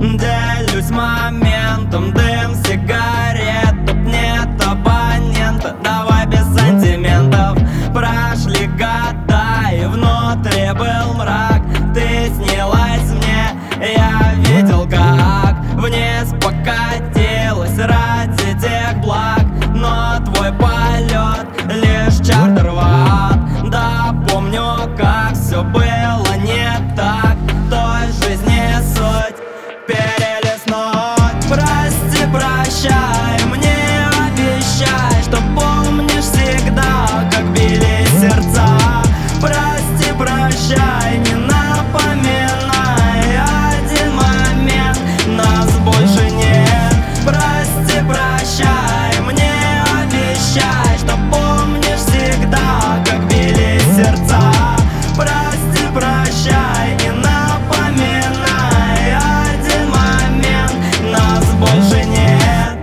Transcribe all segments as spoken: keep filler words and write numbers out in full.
Делюсь моментом, дым сигарет, тут нет абонента. Давай без сантиментов. Прошли года и внутри был мрак. Ты снилась мне, я видел, как вниз покатилась ради тех благ. Но твой полет лишь чартер в ад. Да, помню, как все было не так. Той жизни суть перелистнуть. Прости, прощай, мне обещай, что помнишь всегда, как били сердца. Прости, прощай, не напоминай один момент, нас больше нет. Прости, прощай, мне обещай, что помнишь всегда, как били сердца. Прости, прощай, не напоминай один момент, нас больше нет.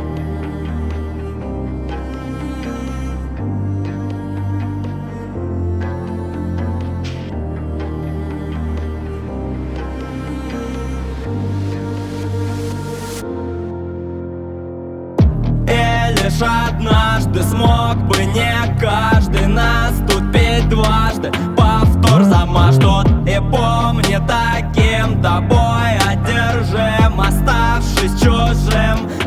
И лишь однажды смог бы не каждый наступить дважды. Повтор замажь тут и помни, таким тобой одержим, оставшись чужим.